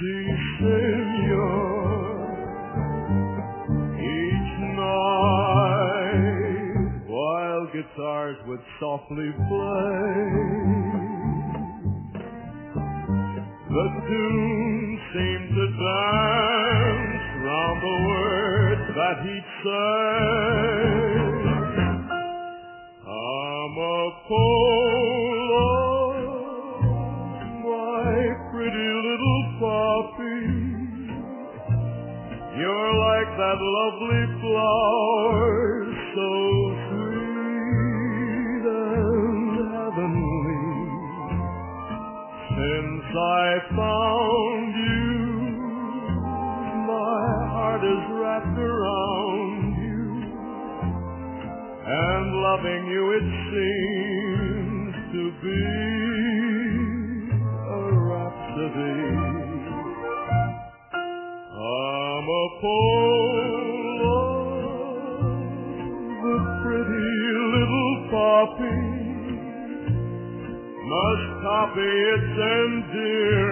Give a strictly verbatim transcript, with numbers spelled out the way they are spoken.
si, senor. Each night, while guitars would softly play, the tune seemed to dance round the words that he'd say. I'm a polo, my pretty little poppy. You're like that lovely flower, so sweet and heavenly. Since I found you, my heart is wrapped around you, and loving you it seems to be a rhapsody. I'm a polo, the pretty little poppy, must copy its endearment